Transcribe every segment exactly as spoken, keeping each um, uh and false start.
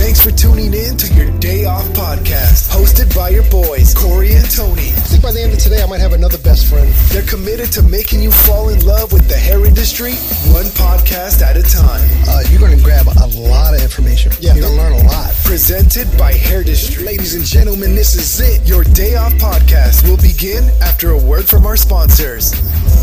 Thanks for tuning in to your Day Off podcast, hosted by your boys, Corey and Tony. I think by the end of today, I might have another best friend. They're committed to making you fall in love with the hair industry, one podcast at a time. Uh, you're going to grab a lot of information. Yeah, you're going to learn a lot. Presented by Hairdustry. Ladies and gentlemen, this is it. Your Day Off podcast will begin after a word from our sponsors.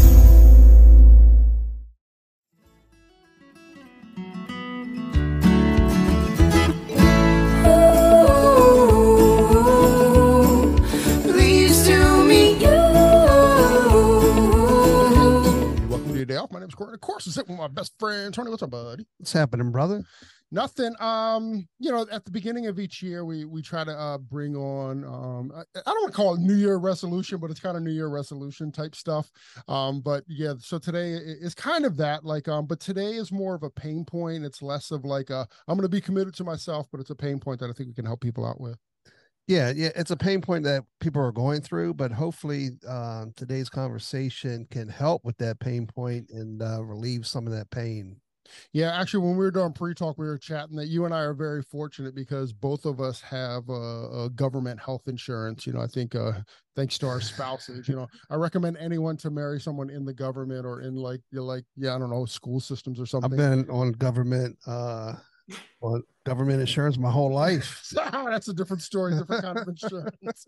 Day off. My name's Corey. Of course, I'm sitting with my best friend Tony. What's up, buddy? What's happening, brother? Nothing. Um, you know, at the beginning of each year, we we try to uh bring on um I, I don't want to call it New Year resolution, but it's kind of New Year resolution type stuff. Um, but yeah, so today is kind of that. Like, um, but today is more of a pain point. It's less of like a I'm going to be committed to myself, but it's a pain point that I think we can help people out with. Yeah, yeah, it's a pain point that people are going through, but hopefully uh, today's conversation can help with that pain point and uh, relieve some of that pain. Yeah, actually, when we were doing pre-talk, we were chatting that you and I are very fortunate because both of us have a, a government health insurance. You know, I think uh, thanks to our spouses, you know, I recommend anyone to marry someone in the government or in like, you're like, yeah, I don't know, school systems or something. I've been on government uh on government insurance my whole life. That's a different story, different kind of insurance.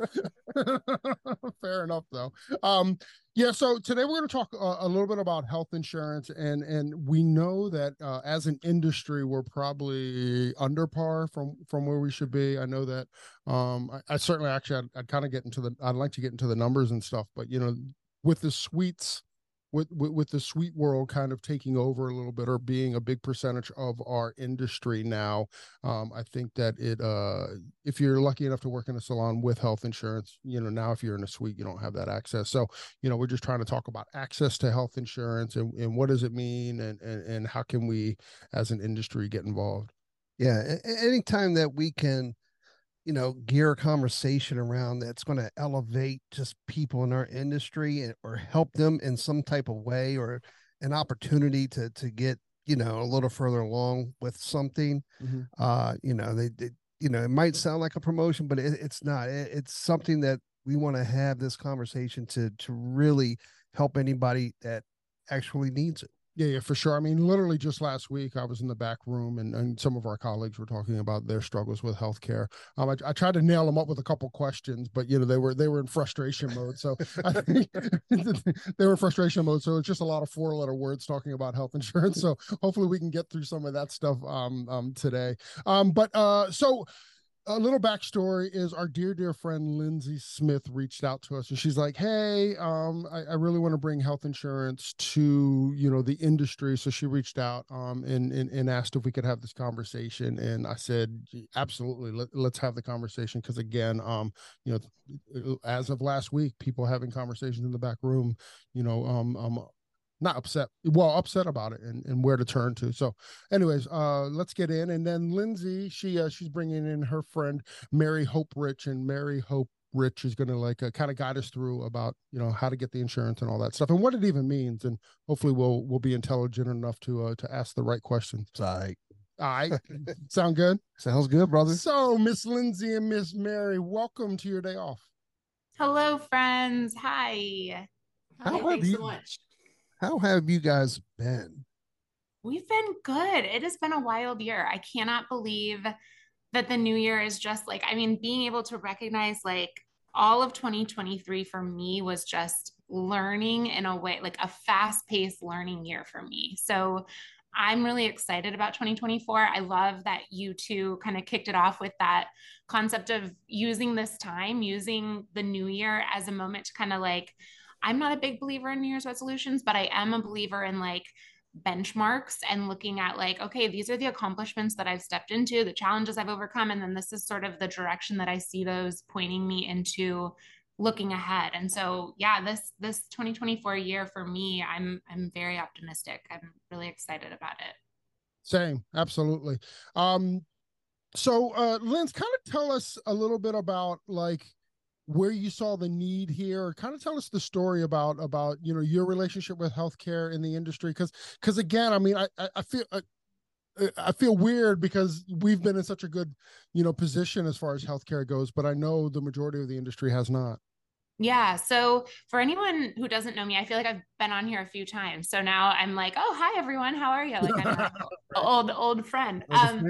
Fair enough, though. Um, yeah, so today we're going to talk uh, a little bit about health insurance, and and we know that uh, as an industry, we're probably under par from from where we should be. I know that. Um, I, I certainly actually I'd, I'd kind of get into the I'd like to get into the numbers and stuff, but you know, with the suites. With, with with the sweet world kind of taking over a little bit or being a big percentage of our industry now, um, I think that it uh, if you're lucky enough to work in a salon with health insurance, you know, now if you're in a suite, you don't have that access. So, you know, we're just trying to talk about access to health insurance and, and what does it mean and, and, and how can we as an industry get involved? Yeah, anytime that we can, you know, gear a conversation around that's going to elevate just people in our industry and, or help them in some type of way or an opportunity to, to get, you know, a little further along with something, mm-hmm. uh, you know, they, they, you know, it might sound like a promotion, but it, it's not, it, it's something that we want to have this conversation to, to really help anybody that actually needs it. Yeah, yeah, for sure. I mean, literally just last week, I was in the back room and, and some of our colleagues were talking about their struggles with healthcare. Um, I, I tried to nail them up with a couple questions, but you know, they were they were in frustration mode. So I think they were in frustration mode. So it's just a lot of four letter words talking about health insurance. So hopefully we can get through some of that stuff um, um today. Um, but uh, so. A little backstory is our dear, dear friend, Lindsay Smith reached out to us and she's like, hey, um, I, I really want to bring health insurance to, you know, the industry. So she reached out um, and, and, and asked if we could have this conversation. And I said, absolutely, let, let's have the conversation. Because again, um, you know, as of last week, people having conversations in the back room, you know, um, um, not upset, well, upset about it and, and where to turn to. So anyways, uh, let's get in. And then Lindsay, she, uh, she's bringing in her friend, Mary Hope Rich, and Mary Hope Rich is going to like uh, kind of guide us through about, you know, how to get the insurance and all that stuff and what it even means. And hopefully we'll, we'll be intelligent enough to, uh, to ask the right questions. All right. All right. Sound good? Sounds good, brother. So Miss Lindsay and Miss Mary, welcome to your day off. Hello, friends. Hi. How Hi, thanks you- so much. How have you guys been? We've been good. It has been a wild year. I cannot believe that the new year is just like, I mean, being able to recognize like all of twenty twenty-three for me was just learning in a way, like a fast-paced learning year for me. So I'm really excited about twenty twenty-four. I love that you two kind of kicked it off with that concept of using this time, using the new year as a moment to kind of like, I'm not a big believer in New Year's resolutions, but I am a believer in like benchmarks and looking at like, okay, these are the accomplishments that I've stepped into, the challenges I've overcome. And then this is sort of the direction that I see those pointing me into looking ahead. And so, yeah, this, this twenty twenty-four year for me, I'm, I'm very optimistic. I'm really excited about it. Same. Absolutely. Um, so, uh, Linz, kind of tell us a little bit about like, where you saw the need here. Kind of tell us the story about about you know your relationship with healthcare in the industry, because because again, I mean, I I feel uh, I feel weird because we've been in such a good, you know, position as far as healthcare goes, but I know the majority of the industry has not. Yeah. So for anyone who doesn't know me, I feel like I've been on here a few times. So now I'm like, oh, hi everyone. How are you? Like I'm an old, old friend. Um,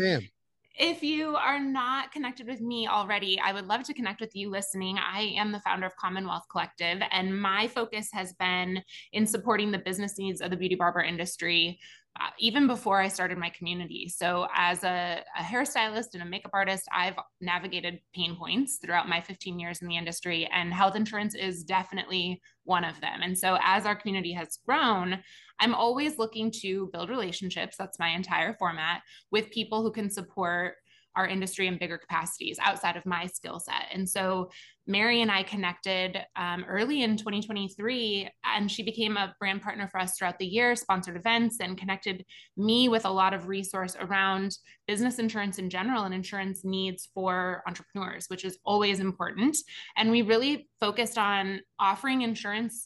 if you are not connected with me already, I would love to connect with you listening. I am the founder of Commonwealth Collective, and my focus has been in supporting the business needs of the beauty barber industry. Uh, even before I started my community. So as a, a hairstylist and a makeup artist, I've navigated pain points throughout my fifteen years in the industry, and health insurance is definitely one of them. And so as our community has grown, I'm always looking to build relationships. That's my entire format, with people who can support our industry in bigger capacities outside of my skill set. And so Mary and I connected um, early in twenty twenty-three, and she became a brand partner for us throughout the year, sponsored events, and connected me with a lot of resource around business insurance in general and insurance needs for entrepreneurs, which is always important. And we really focused on offering insurance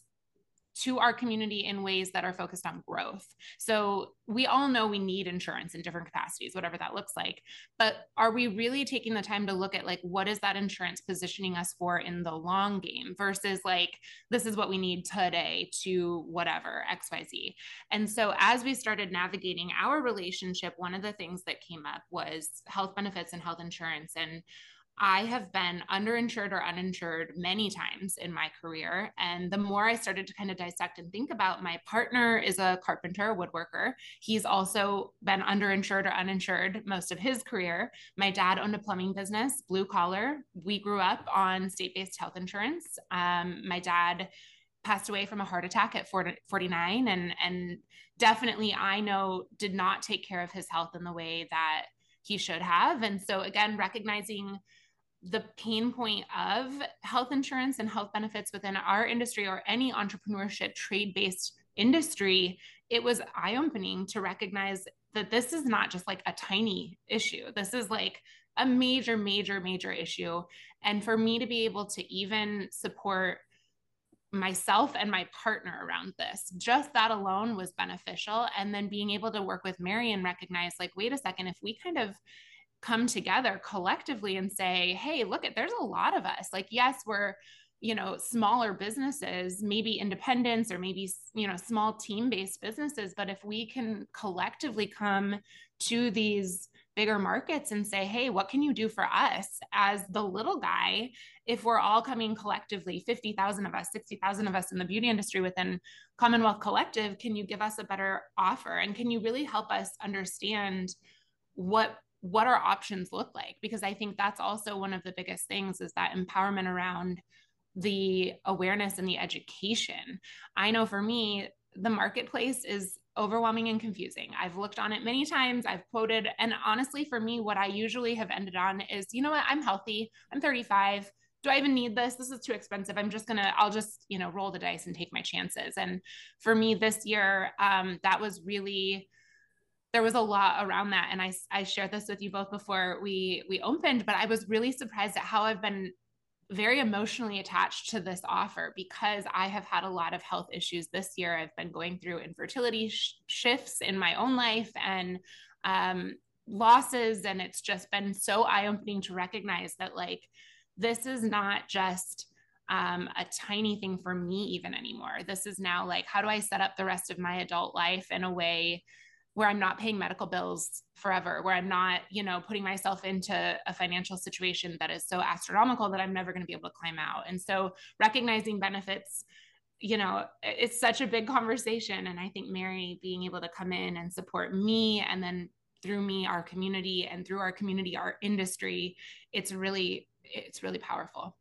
to our community in ways that are focused on growth. So we all know we need insurance in different capacities, whatever that looks like. But are we really taking the time to look at like, what is that insurance positioning us for in the long game versus like, this is what we need today to whatever, X Y Z. And so as we started navigating our relationship, one of the things that came up was health benefits and health insurance. And I have been underinsured or uninsured many times in my career. And the more I started to kind of dissect and think about, my partner is a carpenter, a woodworker. He's also been underinsured or uninsured most of his career. My dad owned a plumbing business, blue collar. We grew up on state-based health insurance. Um, my dad passed away from a heart attack at forty-nine. And, and definitely, I know, did not take care of his health in the way that he should have. And so again, recognizing the pain point of health insurance and health benefits within our industry or any entrepreneurship trade-based industry, it was eye-opening to recognize that this is not just like a tiny issue. This is like a major, major, major issue. And for me to be able to even support myself and my partner around this, just that alone was beneficial. And then being able to work with Mary and recognize like, wait a second, if we kind of come together collectively and say, hey, look at, there's a lot of us. Like, yes, we're, you know, smaller businesses, maybe independents or maybe, you know, small team-based businesses. But if we can collectively come to these bigger markets and say, hey, what can you do for us as the little guy? If we're all coming collectively, fifty thousand of us, sixty thousand of us in the beauty industry within Commonwealth Collective, can you give us a better offer? And can you really help us understand what what our options look like? Because I think that's also one of the biggest things, is that empowerment around the awareness and the education. I know for me, the marketplace is overwhelming and confusing. I've looked on it many times. I've quoted, and honestly, for me, what I usually have ended on is, you know what, I'm healthy. I'm thirty-five. Do I even need this? This is too expensive. I'm just going to, I'll just, you know, roll the dice and take my chances. And for me this year, um, that was really, there was a lot around that. And I, I shared this with you both before we, we opened, but I was really surprised at how I've been very emotionally attached to this offer, because I have had a lot of health issues this year. I've been going through infertility sh- shifts in my own life and um, losses. And it's just been so eye-opening to recognize that like, this is not just um, a tiny thing for me even anymore. This is now like, how do I set up the rest of my adult life in a way where I'm not paying medical bills forever, where I'm not, you know, putting myself into a financial situation that is so astronomical that I'm never going to be able to climb out. And so recognizing benefits, you know, it's such a big conversation. And I think Mary being able to come in and support me, and then through me, our community, and through our community, our industry, it's really, it's really powerful.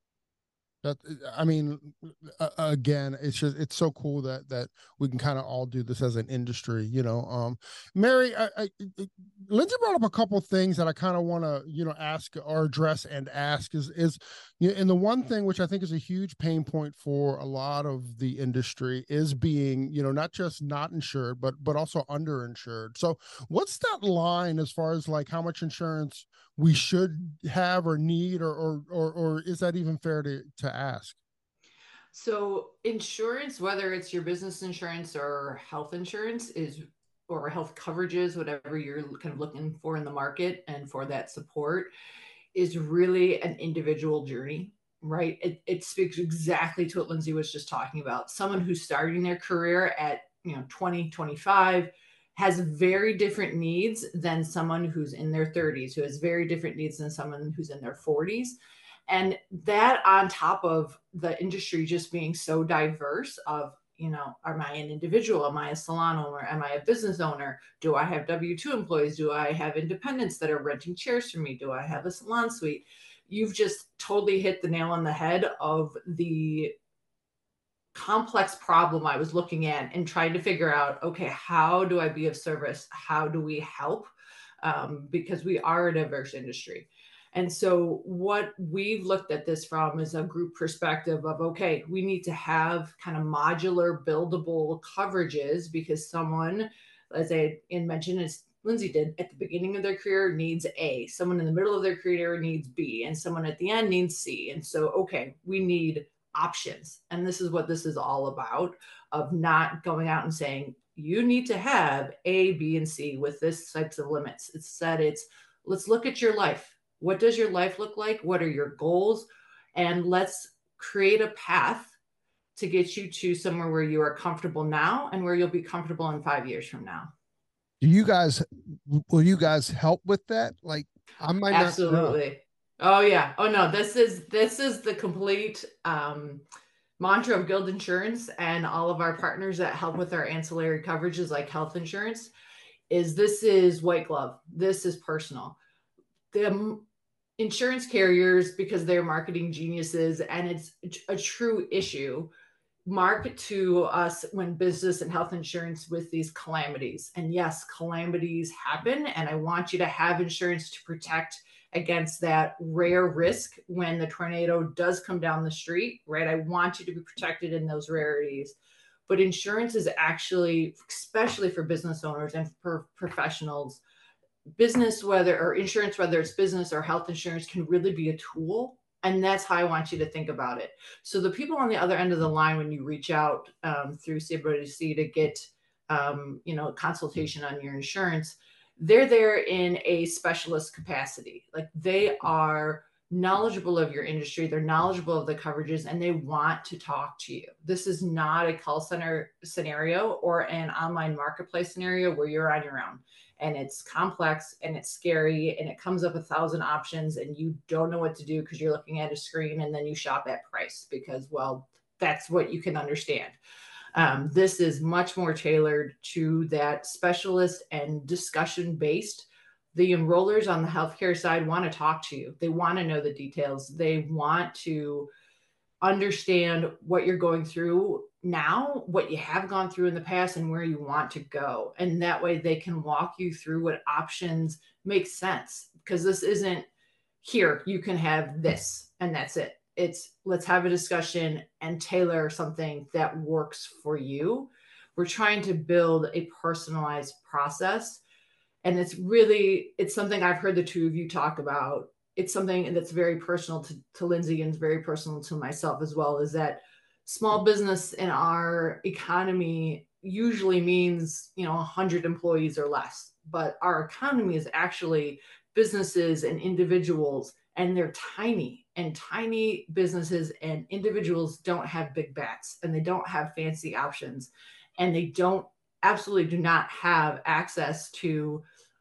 That, I mean, uh, again, it's just, it's so cool that that we can kind of all do this as an industry, you know. Um, Mary, I, I, Lindsay brought up a couple things that I kind of want to, you know, ask or address and ask is, is, you know, and the one thing which I think is a huge pain point for a lot of the industry is being, you know, not just not insured, but but also underinsured. So what's that line as far as like how much insurance we should have or need, or or or, or is that even fair to to ask? So insurance, whether it's your business insurance or health insurance, is or health coverages, whatever you're kind of looking for in the market and for that support, is really an individual journey, right? It, it speaks exactly to what Lindsay was just talking about. Someone who's starting their career at, you know, twenty, twenty-five has very different needs than someone who's in their thirties, who has very different needs than someone who's in their forties. And that on top of the industry just being so diverse of, you know, am I an individual? Am I a salon owner? Am I a business owner? Do I have W two employees? Do I have independents that are renting chairs from me? Do I have a salon suite? You've just totally hit the nail on the head of the complex problem I was looking at and trying to figure out, okay, how do I be of service? How do we help? Um, because we are a diverse industry. And so what we've looked at this from is a group perspective of, okay, we need to have kind of modular buildable coverages because someone, as I mentioned, as Lindsay did, at the beginning of their career needs A, someone in the middle of their career needs B, and someone at the end needs C. And so, okay, we need options. And this is what this is all about, of not going out and saying, you need to have A, B, and C with this types of limits. It's said it's, let's look at your life. What does your life look like? What are your goals? And let's create a path to get you to somewhere where you are comfortable now and where you'll be comfortable in five years from now. Do you guys, will you guys help with that? Like, I might not. Absolutely. Oh yeah. Oh no, this is, this is the complete um, mantra of Guild Insurance and all of our partners that help with our ancillary coverages like health insurance is this is white glove. This is personal. The insurance carriers, because they're marketing geniuses and it's a true issue, market to us when business and health insurance with these calamities. And yes, calamities happen. And I want you to have insurance to protect against that rare risk when the tornado does come down the street, right? I want you to be protected in those rarities. But insurance is actually, especially for business owners and for professionals, business, whether or insurance, whether it's business or health insurance, can really be a tool. And that's how I want you to think about it. So the people on the other end of the line, when you reach out um, through C W C to get, um, you know, consultation on your insurance, they're there in a specialist capacity. Like they are knowledgeable of your industry, they're knowledgeable of the coverages, and they want to talk to you. This is not a call center scenario or an online marketplace scenario where you're on your own. And it's complex and it's scary and it comes up a thousand options and you don't know what to do because you're looking at a screen and then you shop at price because, well, that's what you can understand. Um, this is much more tailored to that specialist and discussion based. The enrollers on the healthcare side want to talk to you. They want to know the details. They want to understand what you're going through now, what you have gone through in the past, and where you want to go. And that way they can walk you through what options make sense. Because this isn't here, you can have this and that's it. It's let's have a discussion and tailor something that works for you. We're trying to build a personalized process. And it's really, it's something I've heard the two of you talk about. It's something that's very personal to, to Lindsay and very personal to myself as well, is that small business in our economy usually means, you know, one hundred employees or less. But our economy is actually businesses and individuals, and they're tiny. And tiny businesses and individuals don't have big bats, and they don't have fancy options, and they don't, absolutely do not have access to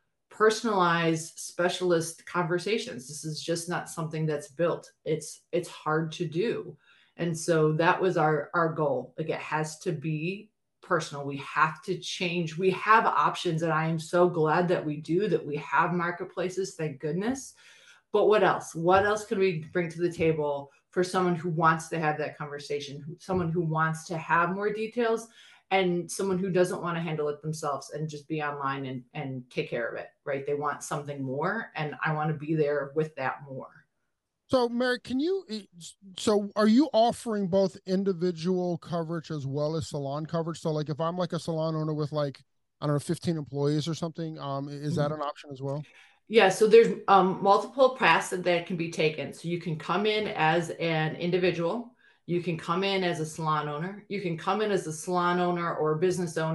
personalized specialist conversations. This is just not something that's built. It's it's hard to do. And so that was our our goal. Like it has to be personal. We have to change. We have options, and I am so glad that we do, that we have marketplaces, thank goodness. But what else? What else can we bring to the table for someone who wants to have that conversation, someone who wants to have more details, and someone who doesn't want to handle it themselves and just be online and, and take care of it, right? They want something more, and I want to be there with that more. So, Mary, can you, so are you offering both individual coverage as well as salon coverage? So like if I'm like a salon owner with like, I don't know, fifteen employees or something, um, is that an option as well? Yeah, so there's um, multiple paths that, that can be taken. So you can come in as an individual. You can come in as a salon owner. You can come in as a salon owner or a business owner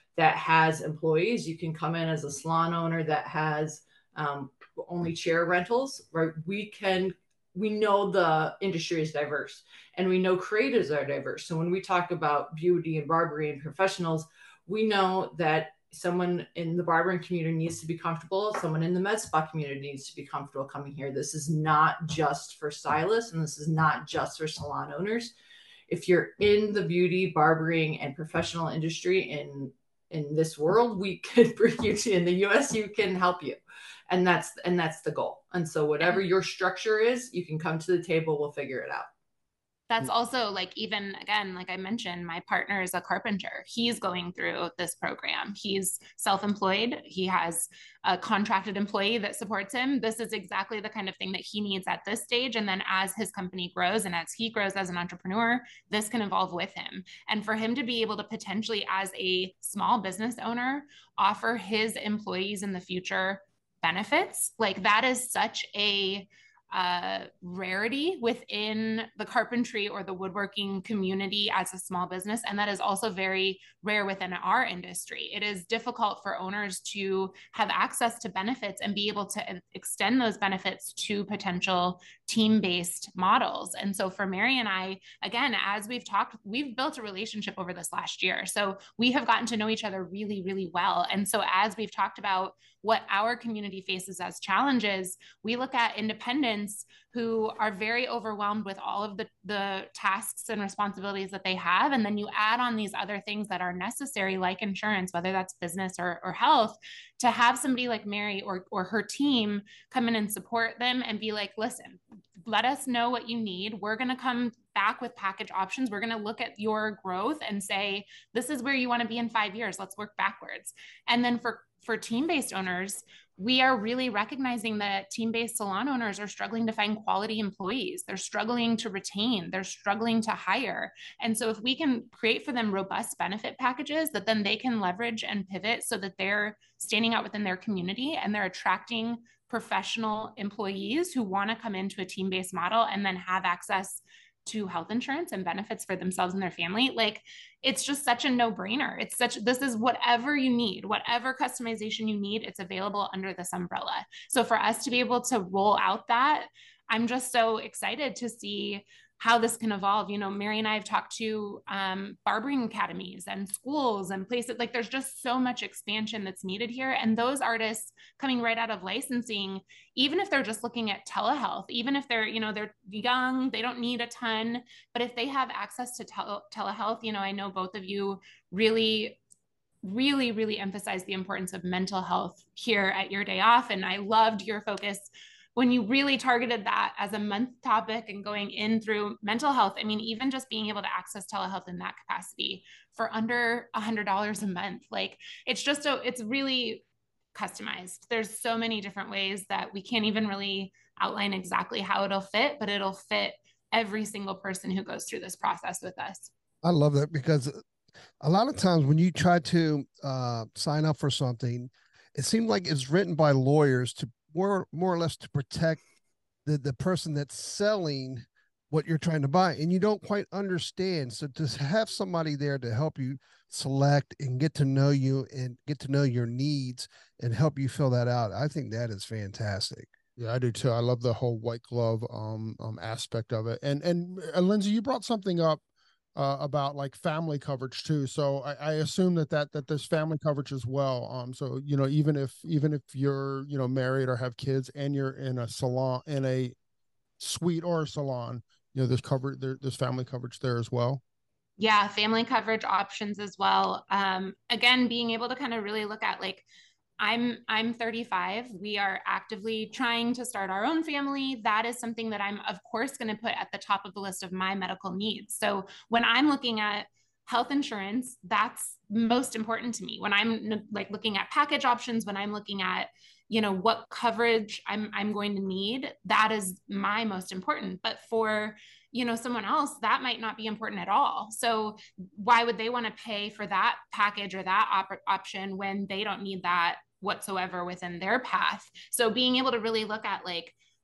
that has employees. You can come in as a salon owner that has um, only chair rentals, right? We can, we know the industry is diverse, and we know creatives are diverse. So when we talk about beauty and barbering and professionals, we know that someone in the barbering community needs to be comfortable. Someone in the med spa community needs to be comfortable coming here. This is not just for stylists, and this is not just for salon owners. If you're in the beauty, barbering, and professional industry in in this world, we can bring you to, in the U S, you can help you. And that's, and that's the goal. And so whatever your structure is, you can come to the table, we'll figure it out. That's also like, even again, like I mentioned, my partner is a carpenter. He's going through this program. He's self-employed. He has a contracted employee that supports him. This is exactly the kind of thing that he needs at this stage. And then as his company grows and as he grows as an entrepreneur, this can evolve with him. And for him to be able to potentially, as a small business owner, offer his employees in the future benefits, like that is such a uh, rarity within the carpentry or the woodworking community as a small business. And that is also very rare within our industry. It is difficult for owners to have access to benefits and be able to extend those benefits to potential team-based models. And so for Mary and I, again, as we've talked, we've built a relationship over this last year. So we have gotten to know each other really, really well. And so as we've talked about what our community faces as challenges, we look at independents who are very overwhelmed with all of the, the tasks and responsibilities that they have. And then you add on these other things that are necessary, like insurance, whether that's business or, or health, to have somebody like Mary or, or her team come in and support them and be like, listen, let us know what you need. We're going to come back with package options. We're going to look at your growth and say, this is where you want to be in five years. Let's work backwards. And then for For team-based owners, we are really recognizing that team-based salon owners are struggling to find quality employees. They're struggling to retain, they're struggling to hire. And so if we can create for them robust benefit packages that then they can leverage and pivot so that they're standing out within their community and they're attracting professional employees who want to come into a team-based model and then have access to health insurance and benefits for themselves and their family, like it's just such a no-brainer. It's such, this is whatever you need, whatever customization you need, it's available under this umbrella. So for us to be able to roll out that, I'm just so excited to see how this can evolve. You know, Mary and I have talked to um, barbering academies and schools and places, like there's just so much expansion that's needed here. And those artists coming right out of licensing, even if they're just looking at telehealth, even if they're, you know, they're young, they don't need a ton, but if they have access to tele- telehealth, you know, I know both of you really really, really emphasize the importance of mental health here at Your Day Off. And I loved your focus when you really targeted that as a month topic and going in through mental health. I mean, even just being able to access telehealth in that capacity for under a hundred dollars a month, like it's just so it's really customized. There's so many different ways that we can't even really outline exactly how it'll fit, but it'll fit every single person who goes through this process with us. I love that, because a lot of times when you try to uh, sign up for something, it seems like it's written by lawyers to more, more or less to protect the, the person that's selling what you're trying to buy, and you don't quite understand. So to have somebody there to help you select and get to know you and get to know your needs and help you fill that out, I think that is fantastic. Yeah, I do too. I love the whole white glove um, um aspect of it. And and uh, Lindsay, you brought something up uh, about like family coverage too. So I, I assume that that that there's family coverage as well. Um, so you know, even if even if you're you know married or have kids and you're in a salon, in a suite or a salon, you know, there's cover there, there's family coverage there as well. Yeah, family coverage options as well. Um, again, being able to kind of really look at like, I'm I'm thirty-five. We are actively trying to start our own family. That is something that I'm, of course, going to put at the top of the list of my medical needs. So when I'm looking at health insurance, that's most important to me. When I'm like looking at package options, when I'm looking at, you know, what coverage I'm I'm going to need, that is my most important. But for, you know, someone else, that might not be important at all. So why would they want to pay for that package or that op- option when they don't need that whatsoever within their path? So being able to really look at like,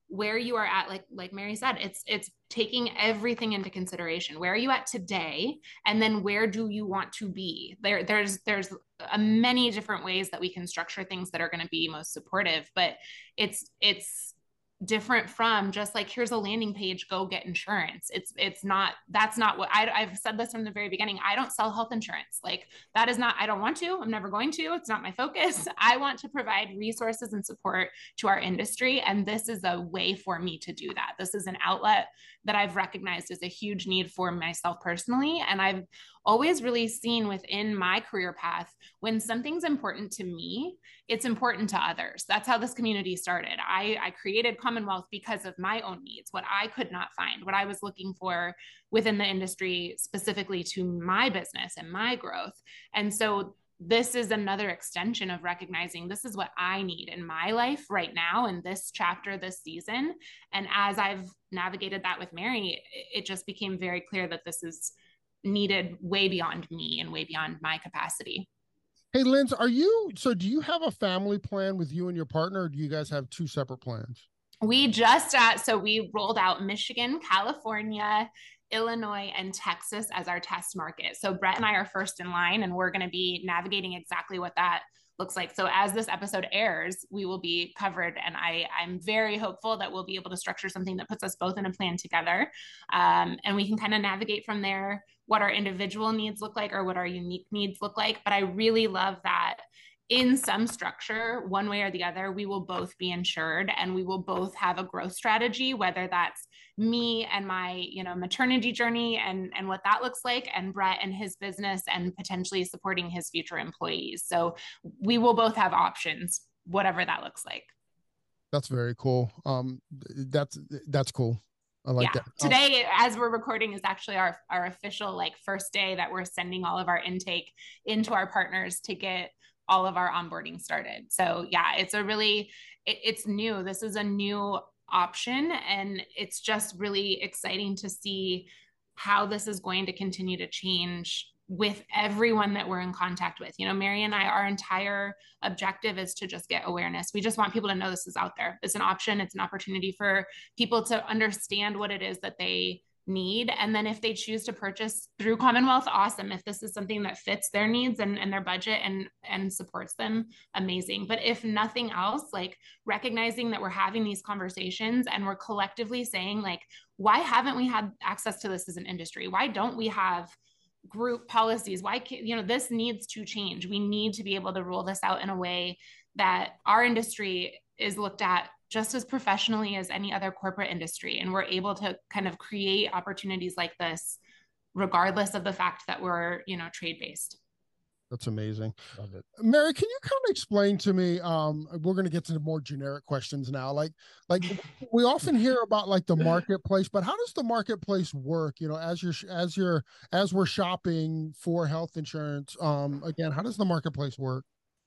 where you are at, like like Mary said, it's it's taking everything into consideration. Where are you at today, and then where do you want to be? There there's there's a many different ways that we can structure things that are going to be most supportive, but it's it's different from just like, here's a landing page, go get insurance. It's it's not, that's not what I, I've said this from the very beginning. I don't sell health insurance. Like that is not, I don't want to, I'm never going to, it's not my focus. I want to provide resources and support to our industry. And this is a way for me to do that. This is an outlet that I've recognized as a huge need for myself personally. And I've always really seen within my career path, when something's important to me, it's important to others. That's how this community started. I, I created Commonwealth because of my own needs, what I could not find, what I was looking for within the industry, specifically to my business and my growth. And so this is another extension of recognizing this is what I need in my life right now in this chapter, this season. And as I've navigated that with Mary, it just became very clear that this is needed way beyond me and way beyond my capacity. Hey, Linz, are you, so do you have a family plan with you and your partner, or do you guys have two separate plans? We just, uh, so we rolled out Michigan, California, Illinois, and Texas as our test market. So Brett and I are first in line, and we're going to be navigating exactly what that looks like. So as this episode airs, we will be covered. And I, I'm very hopeful that we'll be able to structure something that puts us both in a plan together. Um, and we can kind of navigate from there what our individual needs look like or what our unique needs look like. But I really love that in some structure, one way or the other, we will both be insured and we will both have a growth strategy, whether that's me and my, you know, maternity journey and, and what that looks like, and Brett and his business and potentially supporting his future employees. So we will both have options, whatever that looks like. That's very cool. Um, that's, that's cool. I like yeah. that. Today, as we're recording, is actually our, our official like first day that we're sending all of our intake into our partners to get all of our onboarding started. So yeah, it's a really, it, it's new. This is a new option, and it's just really exciting to see how this is going to continue to change with everyone that we're in contact with. You know, Mary and I, our entire objective is to just get awareness. We just want people to know this is out there. It's an option. It's an opportunity for people to understand what it is that they need. And then if they choose to purchase through Commonwealth, awesome. If this is something that fits their needs and, and their budget and, and supports them, amazing. But if nothing else, like recognizing that we're having these conversations and we're collectively saying, like, why haven't we had access to this as an industry? Why don't we have group policies? Why can't, you know, this needs to change. We need to be able to roll this out in a way that our industry is looked at just as professionally as any other corporate industry. And we're able to kind of create opportunities like this, regardless of the fact that we're, you know, trade-based. That's amazing. Love it. Mary, can you kind of explain to me, um, we're going to get to the more generic questions now. Like, like we often hear about like the marketplace, but how does the marketplace work? You know, as you're, as you're, as we're shopping for health insurance, um, again, how does the marketplace work?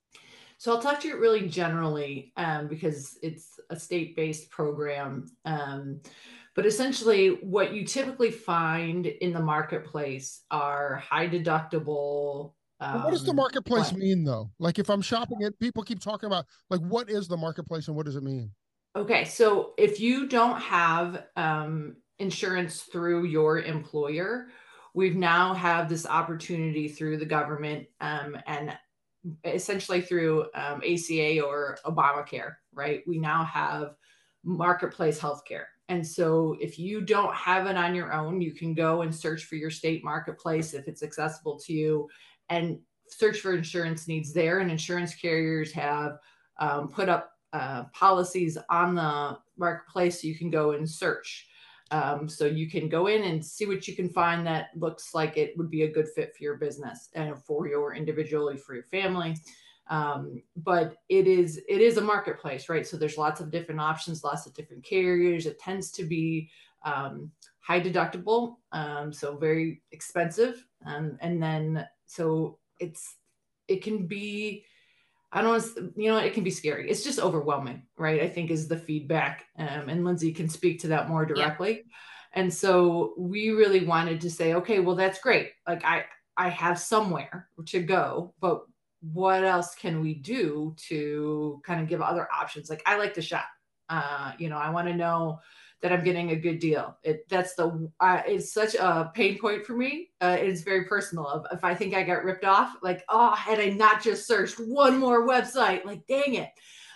So I'll talk to you really generally, um, because it's a state-based program. Um, but essentially what you typically find in the marketplace are high deductible. Um, what does the marketplace what? mean though? Like if I'm shopping it, people keep talking about like, what is the marketplace and what does it mean? Okay. So if you don't have um, insurance through your employer, we've now have this opportunity through the government um, and essentially through um, A C A or Obamacare, right? We now have marketplace healthcare. And so if you don't have it on your own, you can go and search for your state marketplace if it's accessible to you and search for insurance needs there. And insurance carriers have um, put up uh, policies on the marketplace so you can go and search. Um, so you can go in and see what you can find that looks like it would be a good fit for your business and for your individually, for your family. Um, but it is, it is a marketplace, right? So there's lots of different options, lots of different carriers. It tends to be um, high deductible, um, so very expensive. Um, and then, so it's, it can be, I don't know, you know, it can be scary. It's just overwhelming, right? I think is the feedback. Um, and Lindsay can speak to that more directly. Yeah. And so we really wanted to say, okay, well, that's great. Like I, I have somewhere to go, but what else can we do to kind of give other options? Like I like to shop. Uh, you know, I want to know that I'm getting a good deal. It that's the uh, it's such a pain point for me. Uh, it's very personal. Of if I think I got ripped off, like, oh, had I not just searched one more website, like, dang it.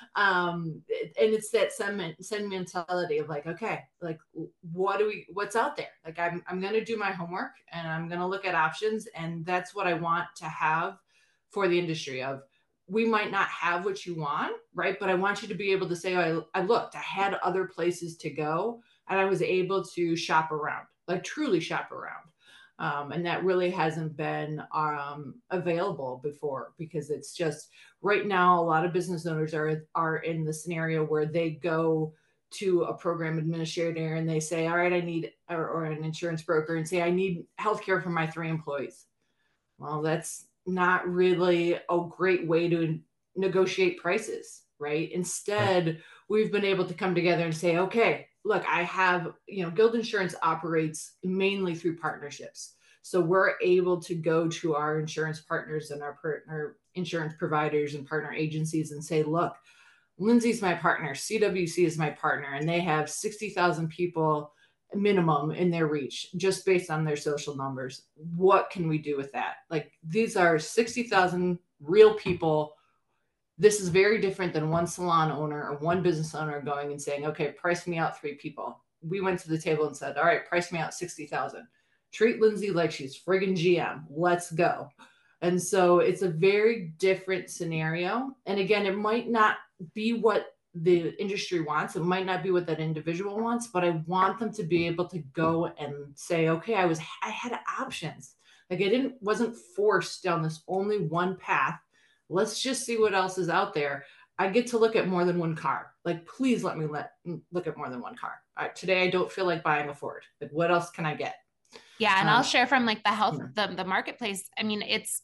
Um, and it's that sentimentality of like, okay, like, what do we, what's out there? Like, I'm, I'm going to do my homework and I'm going to look at options. And that's what I want to have for the industry of, we might not have what you want, right? But I want you to be able to say, oh, I, I looked, I had other places to go and I was able to shop around, like truly shop around. Um, and that really hasn't been um, available before, because it's just right now, a lot of business owners are, are in the scenario where they go to a program administrator and they say, all right, I need, or, or an insurance broker and say, I need healthcare for my three employees. Well, that's not really a great way to negotiate prices, right? Instead, right. We've been able to come together and say, okay, look, I have, you know, Guild Insurance operates mainly through partnerships. So we're able to go to our insurance partners and our partner insurance providers and partner agencies and say, look, Lindsay's my partner, C W C is my partner, and they have sixty thousand people minimum in their reach just based on their social numbers. What can we do with that? Like, these are sixty thousand real people. This is very different than one salon owner or one business owner going and saying, okay, price me out three people. We went to the table and said, all right, price me out sixty thousand. Treat Lindsay like she's friggin' G M. Let's go. And so it's a very different scenario. And again, it might not be what the industry wants. It might not be what that individual wants, but I want them to be able to go and say, okay, I was, I had options. Like, I didn't, wasn't forced down this only one path. Let's just see what else is out there. I get to look at more than one car. Like, please let me let look at more than one car. Uh, today, I don't feel like buying a Ford. Like, what else can I get? Yeah. And um, I'll share from like the health, yeah. the, the marketplace. I mean, it's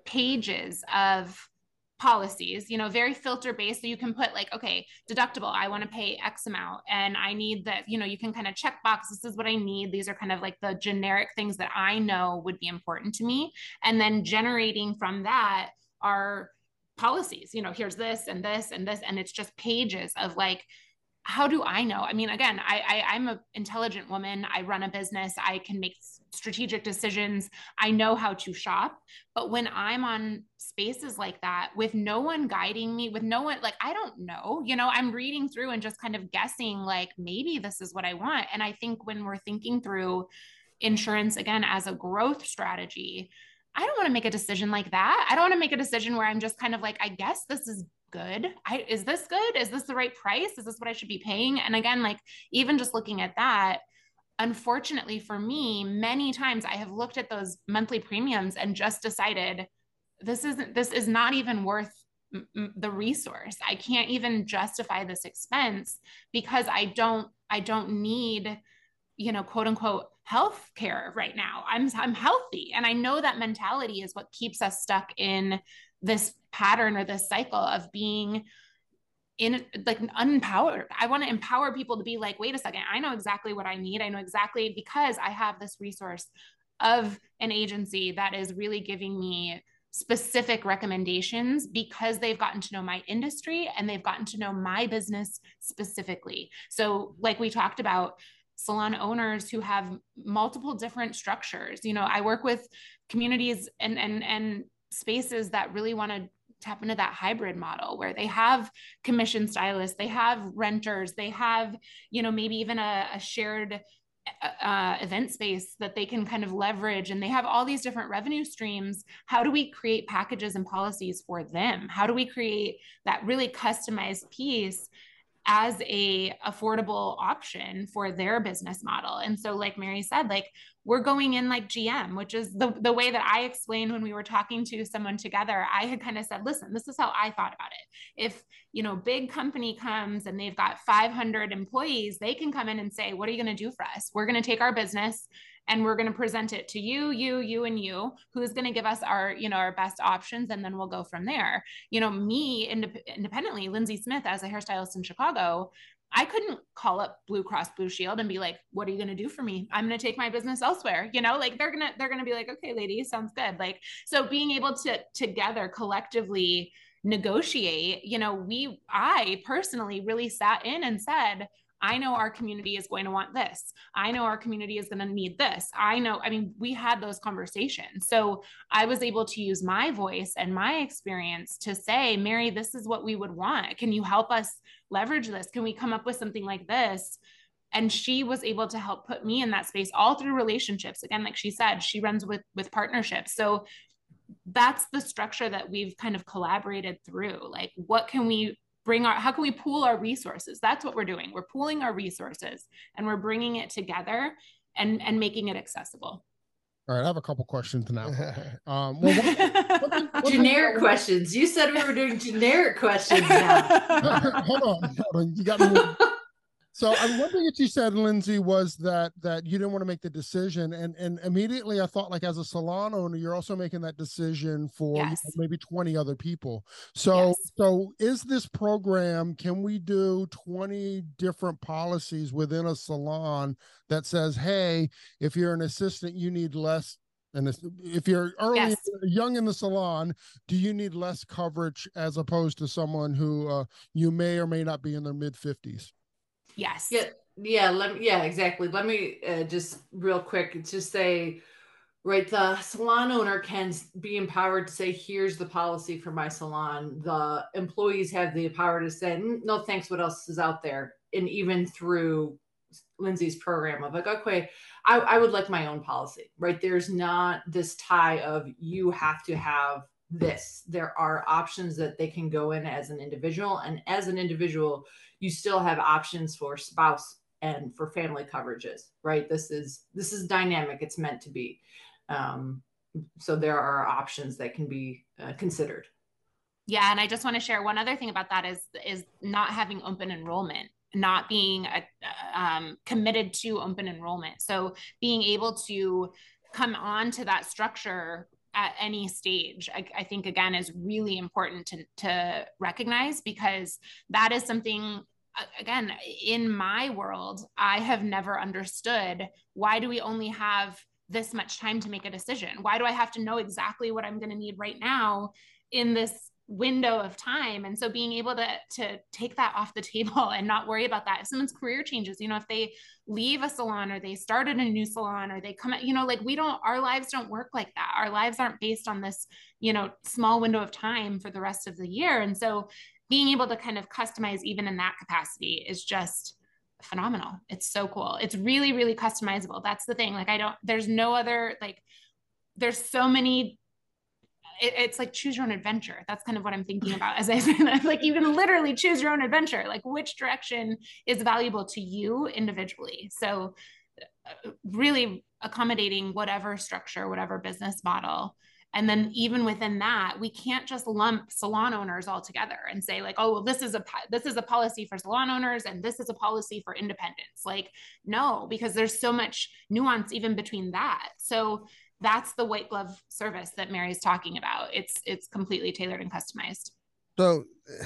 pages of policies, you know, very filter based. So you can put like, okay, deductible, I want to pay X amount and I need that, you know, you can kind of check box. This is what I need. These are kind of like the generic things that I know would be important to me. And then generating from that are policies, you know, here's this and this and this, and it's just pages of like, how do I know? I mean, again, I, I I'm an intelligent woman. I run a business. I can make strategic decisions. I know how to shop. But when I'm on spaces like that with no one guiding me, with no one, like, I don't know, you know, I'm reading through and just kind of guessing, like, maybe this is what I want. And I think when we're thinking through insurance, again, as a growth strategy, I don't want to make a decision like that. I don't want to make a decision where I'm just kind of like, I guess this is good. I, is this good? Is this the right price? Is this what I should be paying? And again, like, even just looking at that, unfortunately for me, many times I have looked at those monthly premiums and just decided this isn't, this is not even worth m- the resource. I can't even justify this expense because I don't, I don't need, you know, quote unquote, health care right now. I'm, I'm healthy. And I know that mentality is what keeps us stuck in this pattern or this cycle of being in like unempowered. I want to empower people to be like, wait a second, I know exactly what I need. I know exactly, because I have this resource of an agency that is really giving me specific recommendations because they've gotten to know my industry and they've gotten to know my business specifically. So like we talked about, salon owners who have multiple different structures. You know, I work with communities and and and spaces that really want to tap into that hybrid model where they have commission stylists, they have renters, they have, you know, maybe even a, a shared uh, event space that they can kind of leverage, and they have all these different revenue streams. How do we create packages and policies for them? How do we create that really customized piece as a affordable option for their business model? And so like Mary said, like, we're going in like G M, which is the, the way that I explained when we were talking to someone together. I had kind of said, listen, this is how I thought about it. If, you know, big company comes and they've got five hundred employees, they can come in and say, what are you going to do for us? We're going to take our business and we're going to present it to you, you, you, and you, who's going to give us our, you know, our best options. And then we'll go from there. You know, me indep- independently, Lindsay Smith, as a hairstylist in Chicago, I couldn't call up Blue Cross Blue Shield and be like, what are you going to do for me? I'm going to take my business elsewhere. You know, like they're going to, they're going to be like, okay, lady, sounds good. Like, so being able to together collectively negotiate, you know, we, I personally really sat in and said, I know our community is going to want this. I know our community is going to need this. I know, I mean, we had those conversations. So I was able to use my voice and my experience to say, Mary, this is what we would want. Can you help us leverage this? Can we come up with something like this? And she was able to help put me in that space all through relationships. Again, like she said, she runs with, with partnerships. So that's the structure that we've kind of collaborated through. Like, what can we bring our, how can we pool our resources? That's what we're doing. We're pooling our resources and we're bringing it together and, and making it accessible. All right, I have a couple questions now. Um, well, what, what, what generic questions. You said we were doing generic questions now. hold on, hold on. You got me. So I'm one thing that you said, Lindsay, was that that you didn't want to make the decision, and and immediately I thought, like, as a salon owner, you're also making that decision for Yes. you know, maybe twenty other people. So Yes. so is this program? Can we do twenty different policies within a salon that says, hey, if you're an assistant, you need less. And if you're early, Yes. young in the salon, do you need less coverage as opposed to someone who uh, you may or may not be in their mid fifties? Yes. Yeah, yeah, let me, yeah, exactly. Let me uh, just real quick just say, right, the salon owner can be empowered to say, here's the policy for my salon. The employees have the power to say, no, thanks, what else is out there? And even through Lindsay's program of like, okay, I, I would like my own policy, right? There's not this tie of you have to have this. There are options that they can go in as an individual, and as an individual, you still have options for spouse and for family coverages, right? This is this is dynamic. It's meant to be. Um, so there are options that can be uh, considered. Yeah, and I just want to share one other thing about that is is not having open enrollment, not being a, um, committed to open enrollment. So being able to come on to that structure at any stage, I, I think, again, is really important to, to recognize, because that is something, again, in my world, I have never understood, why do we only have this much time to make a decision? Why do I have to know exactly what I'm going to need right now in this window of time? And so being able to to take that off the table and not worry about that. If someone's career changes, you know, if they leave a salon or they started a new salon or they come, you know, like we don't, our lives don't work like that. Our lives aren't based on this, you know, small window of time for the rest of the year. And so being able to kind of customize even in that capacity is just phenomenal. It's so cool. It's really, really customizable. That's the thing. Like, I don't, there's no other, like, there's so many, it, it's like choose your own adventure. That's kind of what I'm thinking about as I say that. Like, you can literally choose your own adventure, like which direction is valuable to you individually. So uh, really accommodating whatever structure, whatever business model. And then even within that, we can't just lump salon owners all together and say like, oh, well, this is a, this is a policy for salon owners and this is a policy for independents. Like, no, because there's so much nuance even between that. So that's the white glove service that Mary's talking about. It's, it's completely tailored and customized. So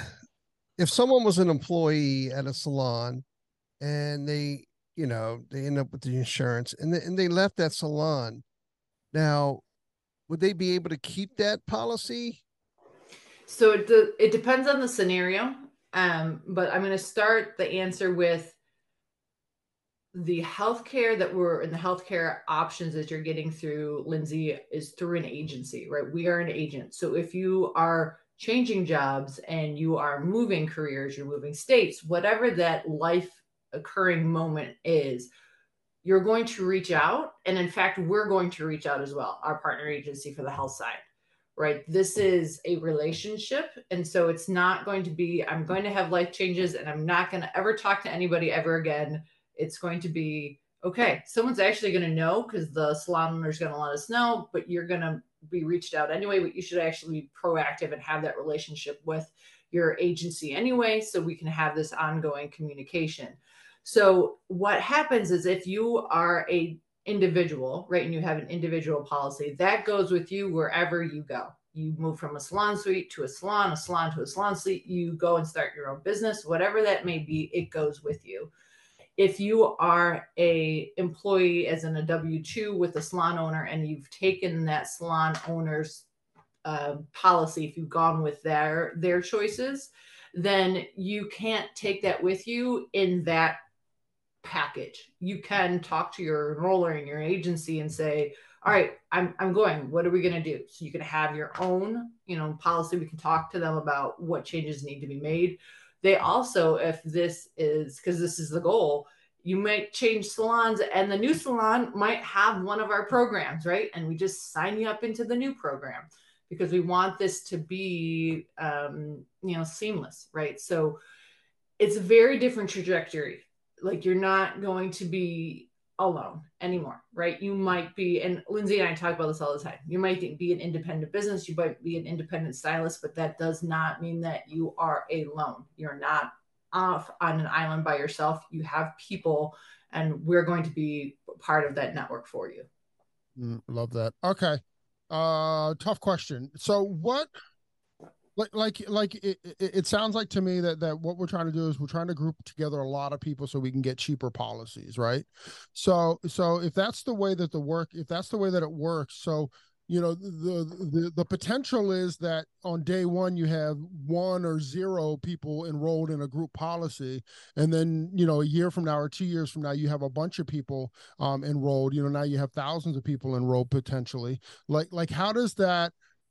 if someone was an employee at a salon and they, you know, they end up with the insurance and they, and they left that salon, now, would they be able to keep that policy? So it, de- it depends on the scenario. Um, but I'm going to start the answer with the healthcare that we're in the healthcare options that you're getting through Lindsay is through an agency, right? We are an agent. So if you are changing jobs and you are moving careers, you're moving states, whatever that life occurring moment is, you're going to reach out. And in fact, we're going to reach out as well, our partner agency for the health side, right? This is a relationship. And so it's not going to be, I'm going to have life changes and I'm not going to ever talk to anybody ever again. It's going to be, okay, someone's actually going to know because the salon owner is going to let us know, but you're going to be reached out anyway, but you should actually be proactive and have that relationship with your agency anyway, so we can have this ongoing communication. So what happens is if you are a individual, right, and you have an individual policy, that goes with you wherever you go. You move from a salon suite to a salon, a salon to a salon suite, you go and start your own business, whatever that may be, it goes with you. If you are a employee as in a W two with a salon owner and you've taken that salon owner's uh, policy, if you've gone with their their choices, then you can't take that with you in that package. You can talk to your enroller in your agency and say, all right, I'm, I'm going, what are we going to do? So you can have your own, you know, policy. We can talk to them about what changes need to be made. They also, if this is, because this is the goal, you might change salons and the new salon might have one of our programs, right? And we just sign you up into the new program because we want this to be, um, you know, seamless, right? So it's a very different trajectory. Like you're not going to be alone anymore, right? You might be, and Lindsay and I talk about this all the time. You might be an independent business, you might be an independent stylist, but that does not mean that you are alone. You're not off on an island by yourself. You have people, and we're going to be part of that network for you. Mm, love that. Okay. Uh, tough question. So what, like, like, like it, it, it sounds like to me that, that what we're trying to do is we're trying to group together a lot of people so we can get cheaper policies. Right. So, so if that's the way that the work, if that's the way that it works, so, you know, the, the, the potential is that on day one, you have one or zero people enrolled in a group policy. And then, you know, a year from now or two years from now, you have a bunch of people um, enrolled, you know, now you have thousands of people enrolled potentially. Like, like, how does that,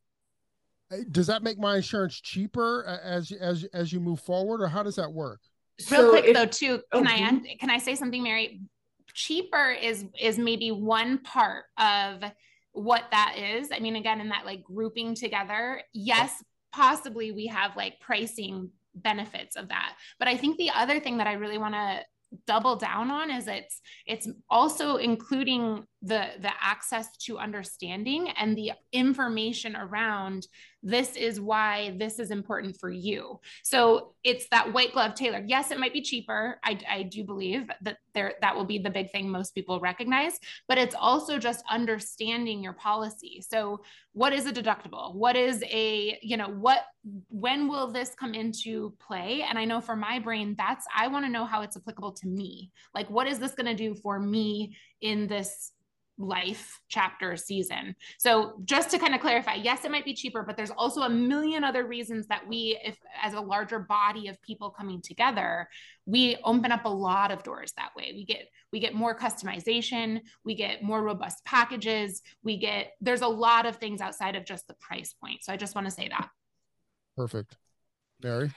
does that make my insurance cheaper as as as you move forward, or how does that work? Real So quick if, though, too, can oh, I end, can I say something, Mary? Cheaper is is maybe one part of what that is. I mean, again, in that like grouping together, yes, possibly we have like pricing benefits of that. But I think the other thing that I really want to double down on is it's it's also including the the access to understanding and the information around this is why this is important for you. So it's that white glove tailored. Yes, it might be cheaper. I, I do believe that there that will be the big thing most people recognize, but it's also just understanding your policy. So what is a deductible? What is a, you know, what, when will this come into play? And I know for my brain, that's, I want to know how it's applicable to me. Like, what is this going to do for me in this life chapter season? So just to kind of clarify, yes, it might be cheaper, but there's also a million other reasons that we, if as a larger body of people coming together, we open up a lot of doors that way. We get, we get more customization, we get more robust packages, we get, there's a lot of things outside of just the price point. So I just want to say that. Perfect. Mary?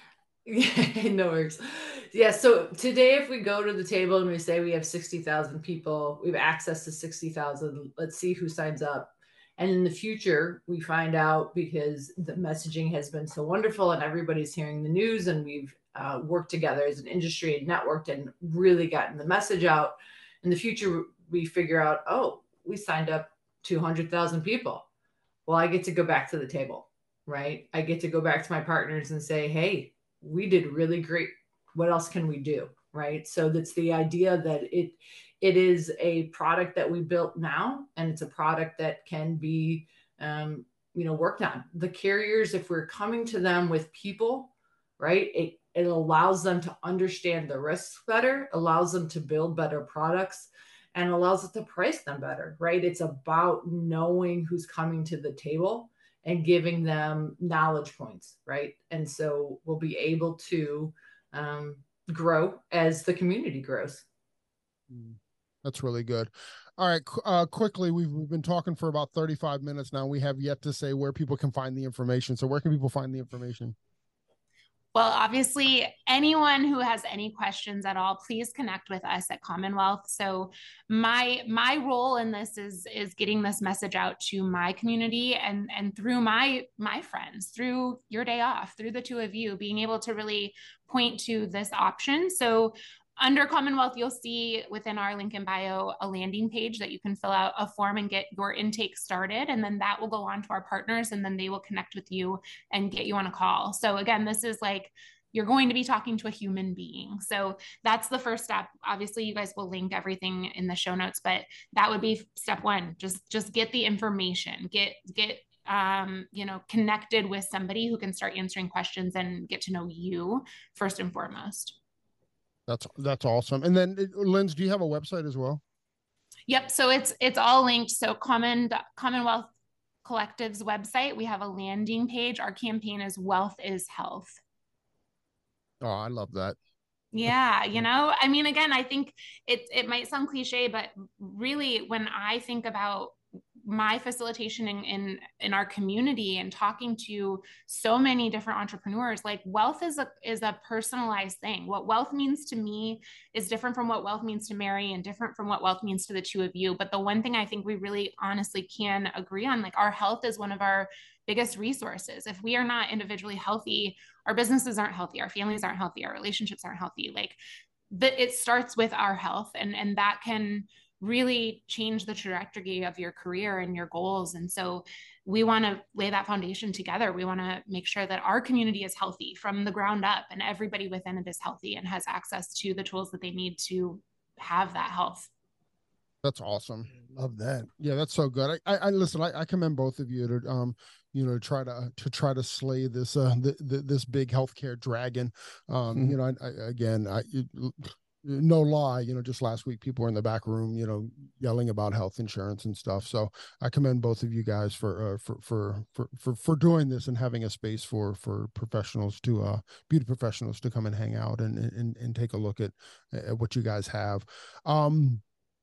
Yeah, no worries. Yeah. So today, if we go to the table and we say we have sixty thousand people, we have access to sixty thousand, let's see who signs up. And in the future, we find out, because the messaging has been so wonderful and everybody's hearing the news, and we've uh, worked together as an industry and networked and really gotten the message out. In the future, we figure out, oh, we signed up two hundred thousand people. Well, I get to go back to the table, right? I get to go back to my partners and say, hey, we did really great. What else can we do? Right. So that's the idea that it, it is a product that we built now, and it's a product that can be, um, you know, worked on. The carriers, if we're coming to them with people, right, it, it allows them to understand the risks better, allows them to build better products, and allows us to price them better, right? It's about knowing who's coming to the table and giving them knowledge points, right? And so we'll be able to um, grow as the community grows. That's really good. All right, uh, quickly, we've, we've been talking for about thirty-five minutes now. We have yet to say where people can find the information. So where can people find the information? Well, obviously, anyone who has any questions at all, please connect with us at Commonwealth. So my my role in this is is getting this message out to my community and and through my my friends, through your day off, through the two of you, being able to really point to this option. So under Commonwealth, you'll see within our link in bio a landing page that you can fill out a form and get your intake started. And then that will go on to our partners, and then they will connect with you and get you on a call. So again, this is like, you're going to be talking to a human being. So that's the first step. Obviously, you guys will link everything in the show notes, but that would be step one. Just, just get the information, get, get, um, you know, connected with somebody who can start answering questions and get to know you first and foremost. That's that's awesome. And then, Linz, do you have a website as well? Yep. So it's it's all linked. So common commonwealth Collective's website, we have a landing page. Our campaign is Wealth is Health. Oh, I love that. Yeah. You know, I mean, again, I think it, it might sound cliche, but really when I think about my facilitation in, in, in our community and talking to so many different entrepreneurs, like wealth is a, is a personalized thing. What wealth means to me is different from what wealth means to Mary and different from what wealth means to the two of you. But the one thing I think we really honestly can agree on, like our health is one of our biggest resources. If we are not individually healthy, our businesses aren't healthy, our families aren't healthy, our relationships aren't healthy. Like the, it starts with our health, and, and that can really change the trajectory of your career and your goals. And so we want to lay that foundation together. We want to make sure that our community is healthy from the ground up, and everybody within it is healthy and has access to the tools that they need to have that health. That's awesome. Love that. Yeah, that's so good. I, I, I listen, I, I commend both of you to, um, you know, try to, to try to slay this, uh, the, the, this big healthcare dragon. Um, mm-hmm. You know, I, I, again, I, it, no lie, you know, just last week, people were in the back room, you know, yelling about health insurance and stuff. So I commend both of you guys for, uh, for, for, for, for, for doing this and having a space for, for professionals to, uh, beauty professionals to come and hang out and, and, and take a look at, at what you guys have. Um,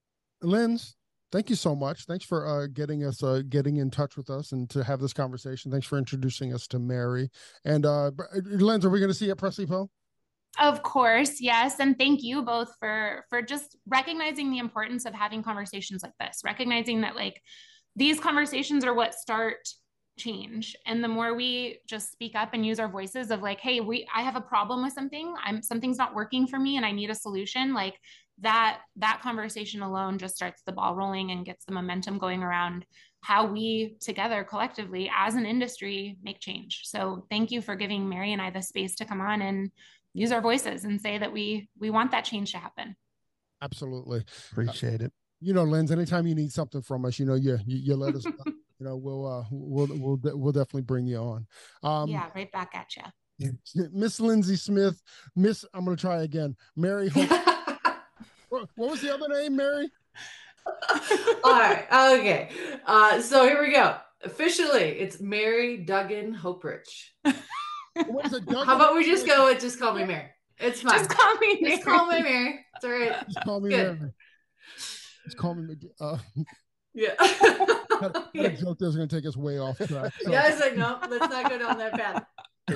Linz, thank you so much. Thanks for uh, getting us, uh, getting in touch with us and to have this conversation. Thanks for introducing us to Mary. And uh, Linz, are we going to see you at Presley Po? Of course, yes. And thank you both for, for just recognizing the importance of having conversations like this, recognizing that like these conversations are what start change. And the more we just speak up and use our voices of like, hey, we, I have a problem with something, I'm, something's not working for me and I need a solution, like that, that conversation alone just starts the ball rolling and gets the momentum going around how we together collectively as an industry make change. So thank you for giving Mary and I the space to come on and use our voices and say that we, we want that change to happen. Absolutely. Appreciate uh, it. You know, Linz, anytime you need something from us, you know, you, you, you let us know. You know, we'll, uh, we'll, we'll, we'll definitely bring you on. Um, yeah, right back at you. Miss Lindsay Smith, Miss, I'm going to try again. Mary. what, what was the other name, Mary? All right. Okay. Uh, so here we go. Officially, it's Mary Duggan Hoprich. What is it, Duggan? How about we just go with just call me Mary? It's fine. Just call me Mary. Just call me Mary. It's all right. Just call me Good. Mary. Just call me. Uh, yeah. that, that joke that's going to take us way off track. So. Guys, like, no, let's not go down that path.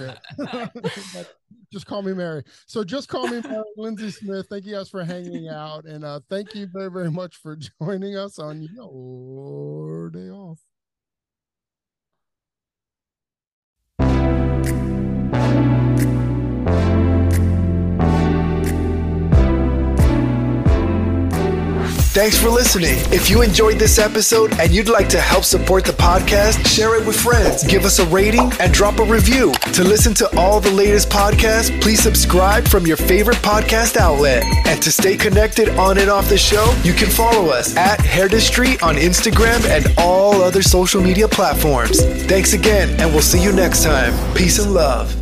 Yeah. Just call me Mary. So just call me Mary. Lindsay Smith. Thank you guys for hanging out. And uh, thank you very, very much for joining us on your day off. Thanks for listening. If you enjoyed this episode and you'd like to help support the podcast, share it with friends, give us a rating, and drop a review. To listen to all the latest podcasts, please subscribe from your favorite podcast outlet. And to stay connected on and off the show, you can follow us at Hairdustry on Instagram and all other social media platforms. Thanks again, and we'll see you next time. Peace and love.